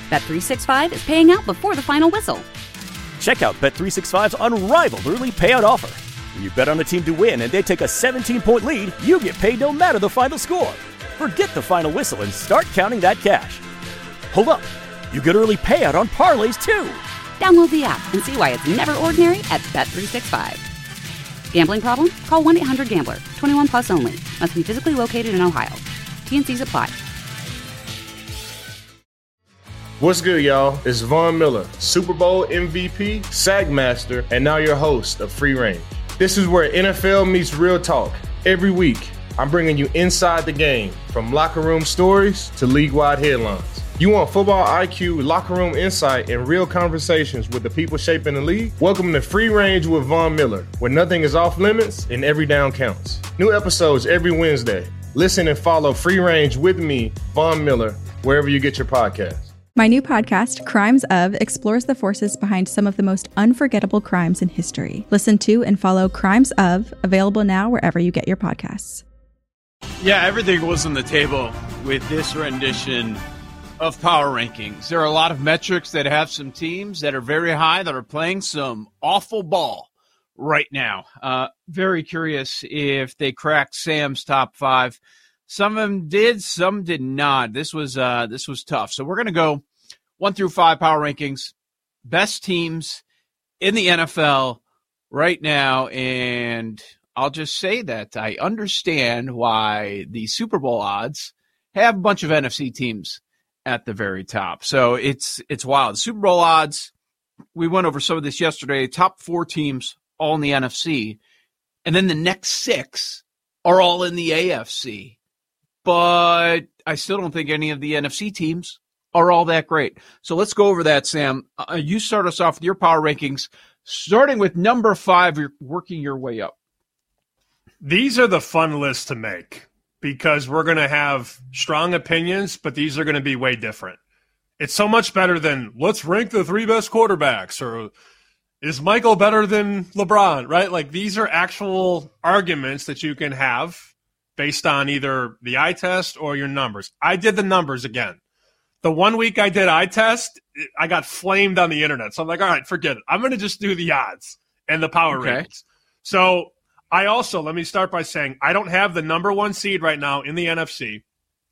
Bet365 is paying out before the final whistle. Check out Bet365's unrivaled early payout offer. When you bet on a team to win and they take a 17-point lead, you get paid no matter the final score. Forget the final whistle and start counting that cash. Hold up. You get early payout on parlays, too. Download the app and see why it's never ordinary at Bet365. Gambling problem? Call 1-800-GAMBLER. 21 plus only. Must be physically located in Ohio. T&Cs apply. What's good, y'all? It's Von Miller, Super Bowl MVP, Sack Master, and now your host of Free Range. This is where NFL meets real talk. Every week, I'm bringing you inside the game, from locker room stories to league-wide headlines. You want football IQ, locker room insight, and real conversations with the people shaping the league? Welcome to Free Range with Von Miller, where nothing is off limits and every down counts. New episodes every Wednesday. Listen and follow Free Range with me, Von Miller, wherever you get your podcasts. My new podcast, Crimes Of, explores the forces behind some of the most unforgettable crimes in history. Listen to and follow Crimes Of, available now wherever you get your podcasts. Yeah, everything was on the table with this rendition of Power Rankings. There are a lot of metrics that have some teams that are very high that are playing some awful ball right now. Very curious if they cracked Sam's top 5. Some of them did, some did not. This was tough. So we're going to go 1 through 5 Power Rankings, best teams in the NFL right now, and I'll just say that I understand why the Super Bowl odds have a bunch of NFC teams at the very top. So it's wild. Super Bowl odds, we went over some of this yesterday. Top 4 teams all in the NFC, and then the next 6 are all in the AFC. But I still don't think any of the NFC teams are all that great. So let's go over that, Sam. You start us off with your power rankings, starting with number 5. You're working your way up. These are the fun lists to make because we're going to have strong opinions, but these are going to be way different. It's so much better than let's rank the 3 best quarterbacks or is Michael better than LeBron, right? Like these are actual arguments that you can have based on either the eye test or your numbers. I did the numbers again. The 1 week I did eye test, I got flamed on the internet. So I'm like, all right, forget it. I'm going to just do the odds and the power rankings. So I also, let me start by saying, I don't have the number 1 seed right now in the NFC,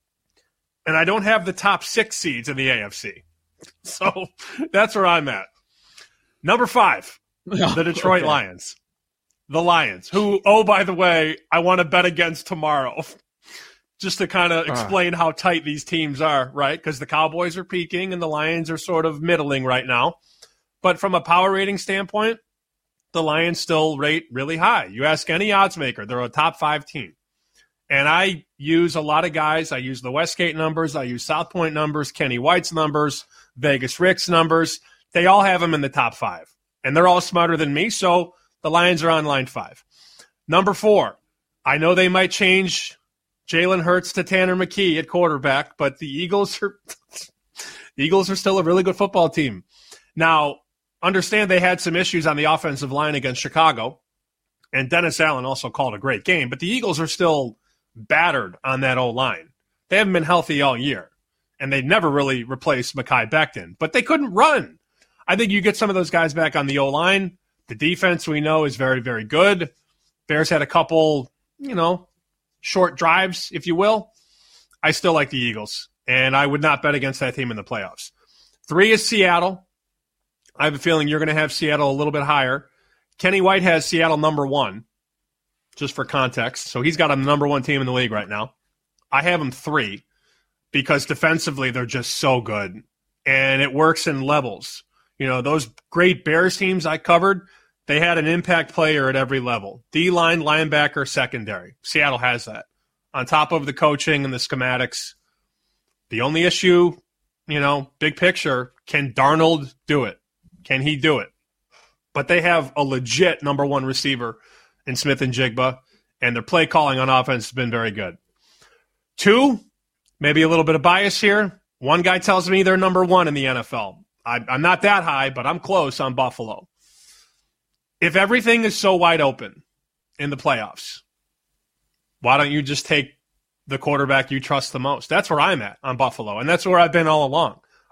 and I don't have the top 6 seeds in the AFC. So that's where I'm at. Number 5, the Detroit Lions. The Lions, who, oh, by the way, I want to bet against tomorrow. Just to kind of explain how tight these teams are, right? Because the Cowboys are peaking and the Lions are sort of middling right now. But from a power rating standpoint, the Lions still rate really high. You ask any odds maker, they're a top 5 team. And I use a lot of guys. I use the Westgate numbers. I use South Point numbers, Kenny White's numbers, Vegas Rick's numbers. They all have them in the top 5. And they're all smarter than me, so the Lions are on line 5. Number 4, I know they might change Jalen Hurts to Tanner McKee at quarterback, but the Eagles are still a really good football team. Now, understand they had some issues on the offensive line against Chicago, and Dennis Allen also called a great game, but the Eagles are still battered on that O-line. They haven't been healthy all year, and they never really replaced Mekhi Becton, but they couldn't run. I think you get some of those guys back on the O-line. The defense we know is very, very good. Bears had a couple, short drives, if you will. I still like the Eagles, and I would not bet against that team in the playoffs. 3 is Seattle. I have a feeling you're going to have Seattle a little bit higher. Kenny White has Seattle number 1, just for context. So he's got a number 1 team in the league right now. I have them 3 because defensively they're just so good, and it works in levels. Those great Bears teams I covered, they had an impact player at every level. D-line, linebacker, secondary. Seattle has that. On top of the coaching and the schematics, the only issue, big picture, can Darnold do it? Can he do it? But they have a legit number 1 receiver in Smith and Jigba, and their play calling on offense has been very good. 2, maybe a little bit of bias here. One guy tells me they're number 1 in the NFL. I'm not that high, but I'm close on Buffalo. If everything is so wide open in the playoffs, why don't you just take the quarterback you trust the most? That's where I'm at on Buffalo, and that's where I've been all along.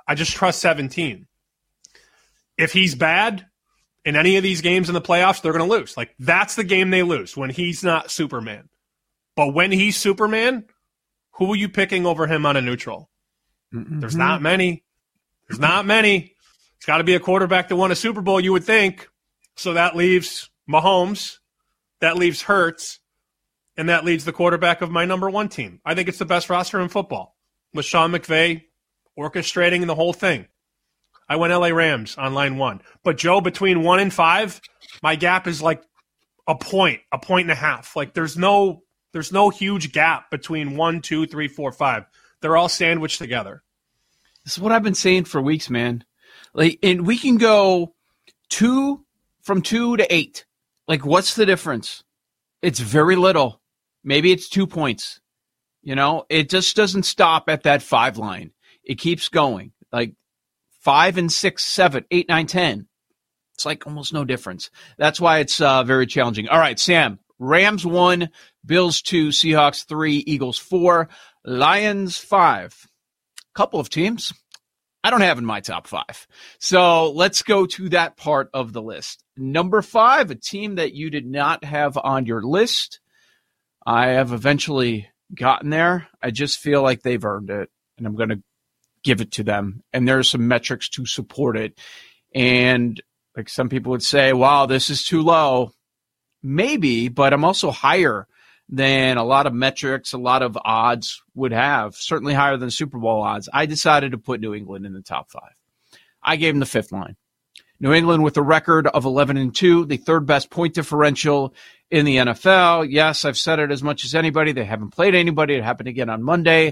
I just trust 17. If he's bad in any of these games in the playoffs, they're going to lose. Like, that's the game they lose, when he's not Superman. But when he's Superman, who are you picking over him on a neutral? Mm-hmm. There's not many. It's got to be a quarterback that won a Super Bowl, you would think. So that leaves Mahomes, that leaves Hurts, and that leaves the quarterback of my number one team. I think it's the best roster in football, with Sean McVay orchestrating the whole thing. I went LA Rams on line 1. But, Joe, between 1 and 5, my gap is like a point and a half. Like, there's no huge gap between 1, 2, 3, 4, 5. They're all sandwiched together. This is what I've been saying for weeks, man. Like, and we can go from 2 to 8. Like, what's the difference? It's very little. Maybe it's 2 points. You know, it just doesn't stop at that 5 line. It keeps going. Like 5 and 6, 7, 8, 9, 10. It's like almost no difference. That's why it's very challenging. All right, Sam. Rams 1, Bills 2, Seahawks 3, Eagles 4, Lions 5. Couple of teams I don't have in my top 5. So let's go to that part of the list. Number 5, a team that you did not have on your list. I have eventually gotten there. I just feel like they've earned it, and I'm going to give it to them. And there's some metrics to support it. And like some people would say, wow, this is too low. Maybe, but I'm also higher than a lot of metrics, a lot of odds would have, certainly higher than Super Bowl odds. I decided to put New England in the top 5. I gave them the 5th line. New England with a record of 11-2, the 3rd best point differential in the NFL. Yes, I've said it as much as anybody. They haven't played anybody. It happened again on Monday.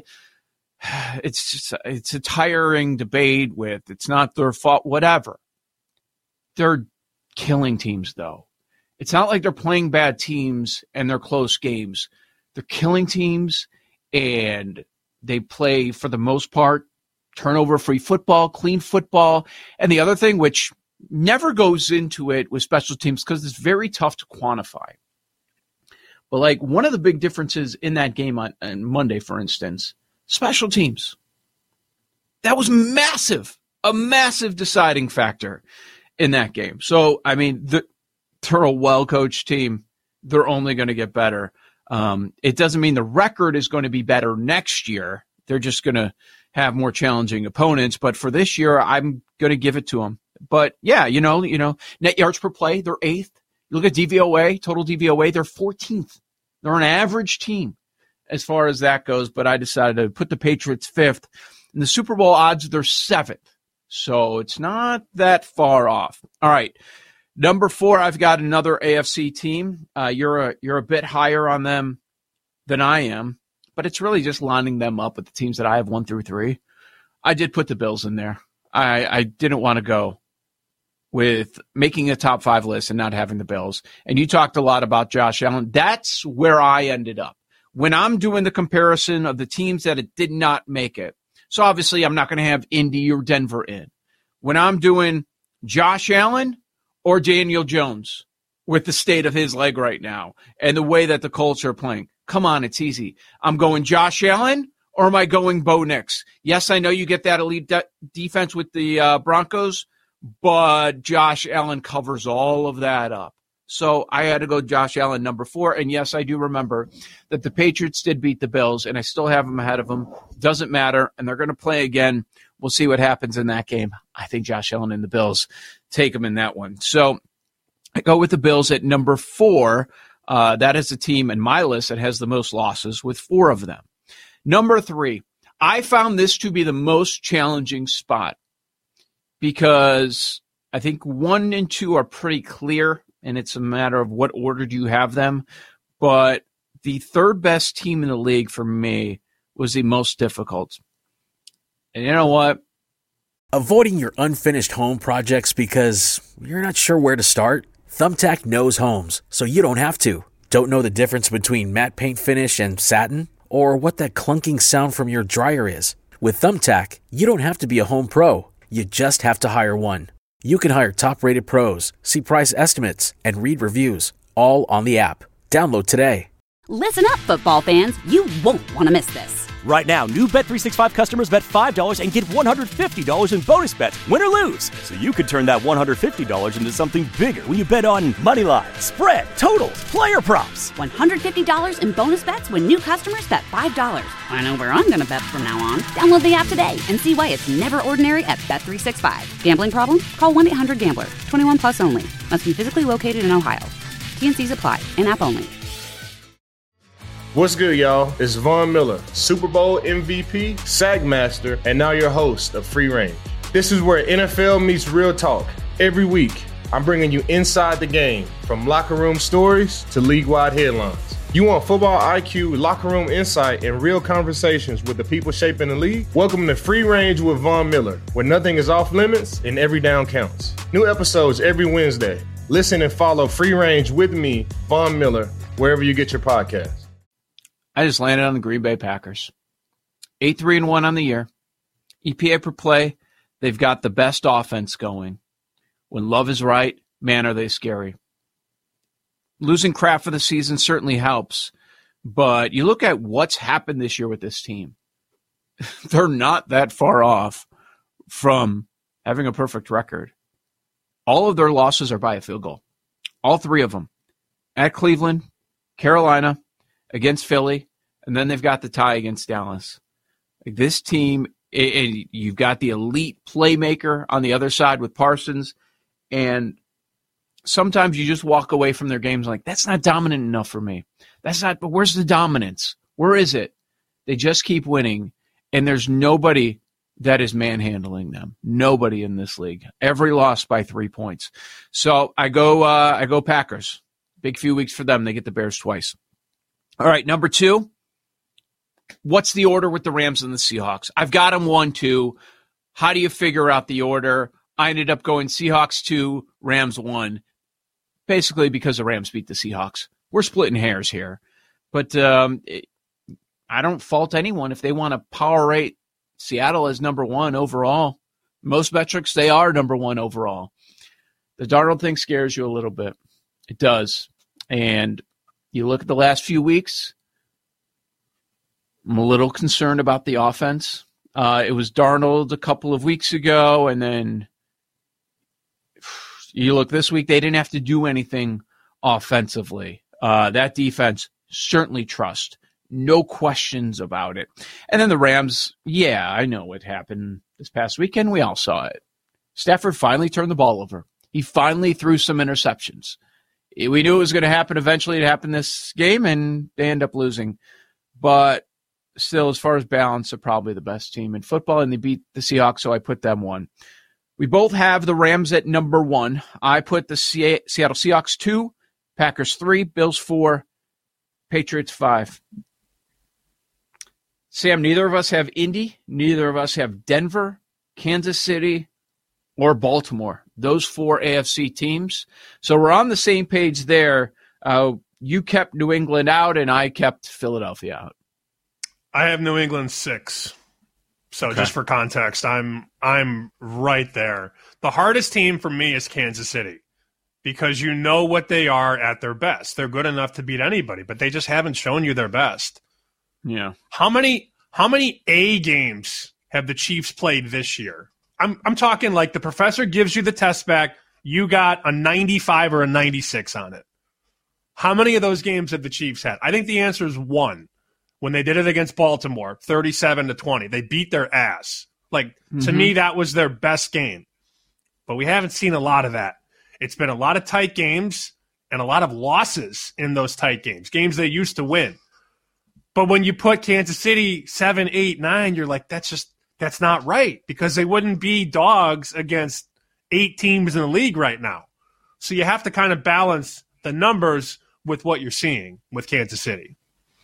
It's a tiring debate with it's not their fault, whatever. They're killing teams, though. It's not like they're playing bad teams and they're close games. They're killing teams, and they play, for the most part, turnover-free football, clean football. And the other thing, which never goes into it with special teams because it's very tough to quantify. But like one of the big differences in that game on Monday, for instance, special teams. That was massive, a massive deciding factor in that game. So, I mean, they're a well-coached team. They're only going to get better. It doesn't mean the record is going to be better next year. They're just going to have more challenging opponents. But for this year, I'm going to give it to them. But, yeah, you know, net yards per play, they're 8th. You look at DVOA, total DVOA, they're 14th. They're an average team as far as that goes. But I decided to put the Patriots 5th. And the Super Bowl odds, they're 7th. So it's not that far off. All right. Number 4, I've got another AFC team. You're a bit higher on them than I am, but it's really just lining them up with the teams that I have 1 through 3. I did put the Bills in there. I didn't want to go with making a top 5 list and not having the Bills. And you talked a lot about Josh Allen. That's where I ended up. When I'm doing the comparison of the teams that it did not make it. So obviously I'm not going to have Indy or Denver in. When I'm doing Josh Allen or Daniel Jones with the state of his leg right now and the way that the Colts are playing. Come on, it's easy. I'm going Josh Allen or am I going Bo Nix? Yes, I know you get that elite defense with the Broncos, but Josh Allen covers all of that up. So I had to go Josh Allen number 4. And yes, I do remember that the Patriots did beat the Bills, and I still have them ahead of them. Doesn't matter, and they're going to play again. We'll see what happens in that game. I think Josh Allen and the Bills take them in that one. So I go with the Bills at number 4. That is the team in my list that has the most losses with 4 of them. Number 3, I found this to be the most challenging spot because I think 1 and 2 are pretty clear, and it's a matter of what order do you have them. But the 3rd best team in the league for me was the most difficult. And you know what? Avoiding your unfinished home projects because you're not sure where to start? Thumbtack knows homes, so you don't have to. Don't know the difference between matte paint finish and satin? Or what that clunking sound from your dryer is? With Thumbtack, you don't have to be a home pro. You just have to hire one. You can hire top-rated pros, see price estimates, and read reviews, all on the app. Download today. Listen up, football fans. You won't want to miss this. Right now, new Bet365 customers bet $5 and get $150 in bonus bets, win or lose. So you could turn that $150 into something bigger when you bet on money line, spread, totals, player props. $150 in bonus bets when new customers bet $5. I know where I'm going to bet from now on. Download the app today and see why it's never ordinary at Bet365. Gambling problem? Call 1-800-GAMBLER. 21 plus only. Must be physically located in Ohio. T&Cs apply. In-app only. What's good, y'all? It's Von Miller, Super Bowl MVP, Sagmaster, and now your host of Free Range. This is where NFL meets real talk. Every week, I'm bringing you inside the game, from locker room stories to league-wide headlines. You want football IQ, locker room insight, and real conversations with the people shaping the league? Welcome to Free Range with Von Miller, where nothing is off limits and every down counts. New episodes every Wednesday. Listen and follow Free Range with me, Von Miller, wherever you get your podcasts. I just landed on the Green Bay Packers. 8-3-1 on the year. EPA per play, they've got the best offense going. When love is right, man, are they scary. Losing Kraft for the season certainly helps, but you look at what's happened this year with this team. They're not that far off from having a perfect record. All of their losses are by a field goal. All three of them. At Cleveland, Carolina, against Philly, and then they've got the tie against Dallas. Like this team, you've got the elite playmaker on the other side with Parsons, and sometimes you just walk away from their games like, that's not dominant enough for me. That's not, but where's the dominance? Where is it? They just keep winning, and there's nobody that is manhandling them. Nobody in this league. Every loss by 3 points. So I go Packers. Big few weeks for them. They get the Bears twice. All right, number 2, what's the order with the Rams and the Seahawks? I've got them 1-2. How do you figure out the order? I ended up going Seahawks 2, Rams 1, basically because the Rams beat the Seahawks. We're splitting hairs here. But I don't fault anyone if they want to power rate Seattle as number 1 overall. Most metrics, they are number 1 overall. The Darnold thing scares you a little bit. It does. And you look at the last few weeks, I'm a little concerned about the offense. It was Darnold a couple of weeks ago, and then you look this week, they didn't have to do anything offensively. That defense, certainly trust. No questions about it. And then the Rams, yeah, I know what happened this past weekend. We all saw it. Stafford finally turned the ball over. He finally threw some interceptions. We knew it was going to happen eventually. It happened this game, and they end up losing. But still, as far as balance, they're probably the best team in football, and they beat the Seahawks, so I put them 1. We both have the Rams at number 1. I put the Seattle Seahawks 2, Packers 3, Bills 4, Patriots 5. Sam, neither of us have Indy. Neither of us have Denver, Kansas City, or Baltimore. Those 4 AFC teams. So we're on the same page there. You kept New England out, and I kept Philadelphia out. I have New England 6. So okay. Just for context, I'm right there. The hardest team for me is Kansas City because you know what they are at their best. They're good enough to beat anybody, but they just haven't shown you their best. Yeah. How many A games have the Chiefs played this year? I'm talking like the professor gives you the test back, you got a 95 or a 96 on it. How many of those games have the Chiefs had? I think the answer is 1. When they did it against Baltimore, 37-20. They beat their ass. To me, that was their best game. But we haven't seen a lot of that. It's been a lot of tight games and a lot of losses in those tight games, games they used to win. But when you put Kansas City 7, 8, 9, you're like, that's not right because they wouldn't be dogs against 8 teams in the league right now. So you have to kind of balance the numbers with what you're seeing with Kansas City.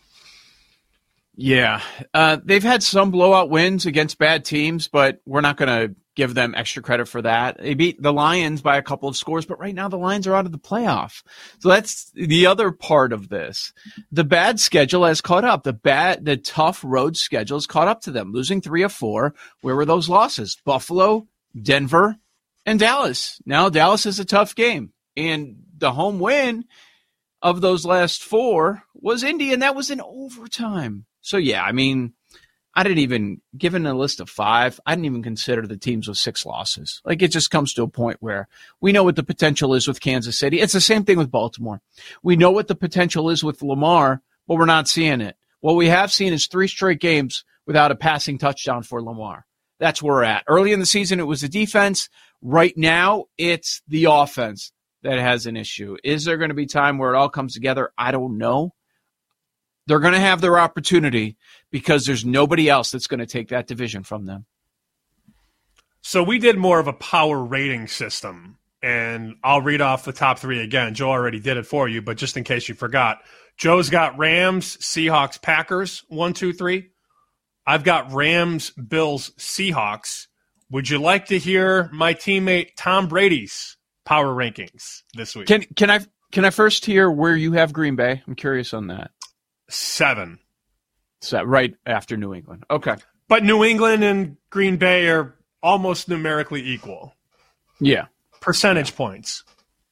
Yeah. They've had some blowout wins against bad teams, but we're not going to give them extra credit for that. They beat the Lions by a couple of scores, but right now the Lions are out of the playoff. So that's the other part of this. The bad schedule has caught up. The tough road schedule has caught up to them. Losing 3 of 4. Where were those losses? Buffalo, Denver, and Dallas. Now Dallas is a tough game. And the home win, of those last 4 was Indy, and that was in overtime. So, yeah, I mean, I didn't even, given a list of 5, I didn't even consider the teams with 6 losses. Like, it just comes to a point where we know what the potential is with Kansas City. It's the same thing with Baltimore. We know what the potential is with Lamar, but we're not seeing it. What we have seen is 3 straight games without a passing touchdown for Lamar. That's where we're at. Early in the season, it was the defense. Right now, it's the offense that has an issue. Is there going to be time where it all comes together? I don't know. They're going to have their opportunity because there's nobody else that's going to take that division from them. So we did more of a power rating system, and I'll read off the top 3 again. Joe already did it for you, but just in case you forgot, Joe's got Rams, Seahawks, Packers, 1, 2, 3. I've got Rams, Bills, Seahawks. Would you like to hear my teammate Tom Brady's power rankings this week? Can I first hear where you have Green Bay? I'm curious on that. 7. So right after New England. Okay. But New England and Green Bay are almost numerically equal. Yeah. Percentage points.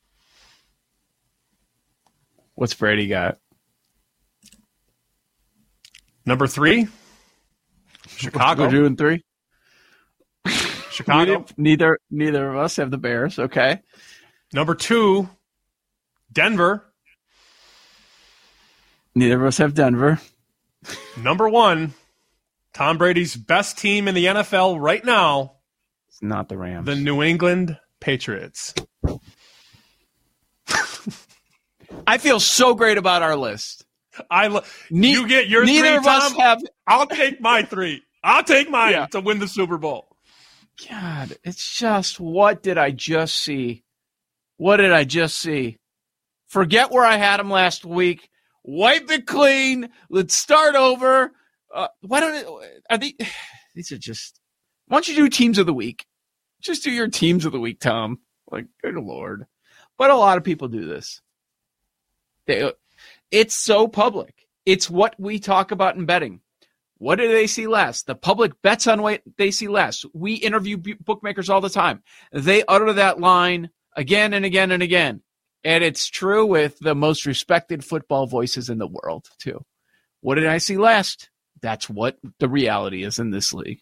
What's Brady got? Number 3, Chicago. We're doing 3? Chicago. Neither of us have the Bears. Okay. Number 2, Denver. Neither of us have Denver. Number 1, Tom Brady's best team in the NFL right now. It's not the Rams. The New England Patriots. I feel so great about our list. You get your 3, neither of Tom. us have. I'll take my 3. I'll take mine to win the Super Bowl. God, it's just, what did I just see? What did I just see? Forget where I had him last week. Wipe it clean. Let's start over. Why don't these are just, why don't you do teams of the week? Just do your teams of the week, Tom. Like, good Lord. But a lot of people do this. It's so public. It's what we talk about in betting. What do they see less? The public bets on what they see less. We interview bookmakers all the time. They utter that line again and again and again. And it's true with the most respected football voices in the world, too. What did I see last? That's what the reality is in this league.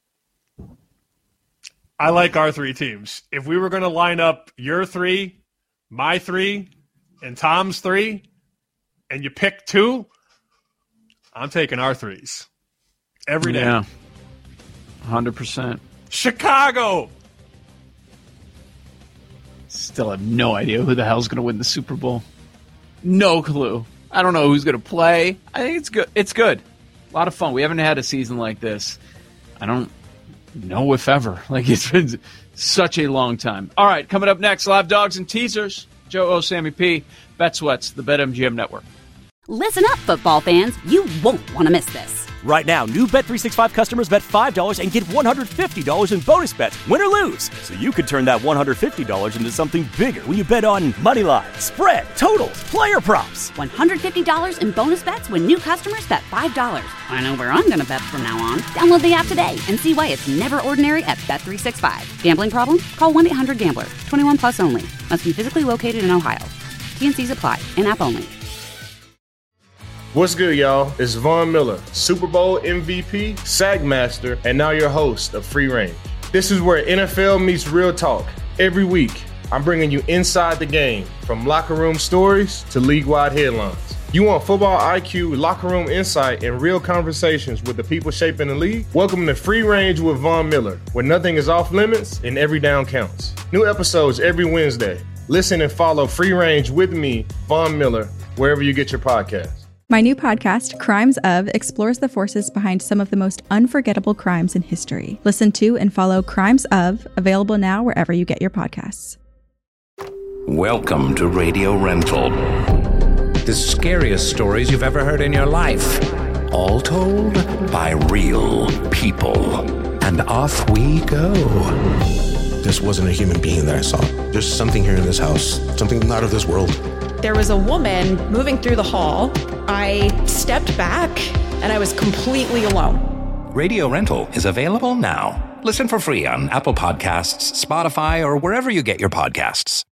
I like our 3 teams. If we were going to line up your 3, my 3, and Tom's 3, and you pick 2, I'm taking our 3s. Every day. Yeah. 100%. Chicago. Still have no idea who the hell's going to win the Super Bowl. No clue. I don't know who's going to play. I think it's good. It's good. A lot of fun. We haven't had a season like this. I don't know if ever. Like, it's been such a long time. All right, coming up next, live dogs and teasers. Joe O, Sammy P, Bet Sweats, the BetMGM Network. Listen up, football fans. You won't want to miss this. Right now, new Bet365 customers bet $5 and get $150 in bonus bets, win or lose. So you could turn that $150 into something bigger when you bet on money line, spread, totals, player props. $150 in bonus bets when new customers bet $5. I know where I'm going to bet from now on. Download the app today and see why it's never ordinary at Bet365. Gambling problem? Call 1-800-GAMBLER. 21 plus only. Must be physically located in Ohio. T&Cs apply. In-app only. What's good, y'all? It's Von Miller, Super Bowl MVP, Sagmaster, and now your host of Free Range. This is where NFL meets real talk. Every week, I'm bringing you inside the game, from locker room stories to league-wide headlines. You want football IQ, locker room insight, and real conversations with the people shaping the league? Welcome to Free Range with Von Miller, where nothing is off limits and every down counts. New episodes every Wednesday. Listen and follow Free Range with me, Von Miller, wherever you get your podcasts. My new podcast, Crimes Of, explores the forces behind some of the most unforgettable crimes in history. Listen to and follow Crimes Of, available now wherever you get your podcasts. Welcome to Radio Rental. The scariest stories you've ever heard in your life. All told by real people. And off we go. This wasn't a human being that I saw. There's something here in this house, something not of this world. There was a woman moving through the hall. I stepped back and I was completely alone. Radio Rental is available now. Listen for free on Apple Podcasts, Spotify, or wherever you get your podcasts.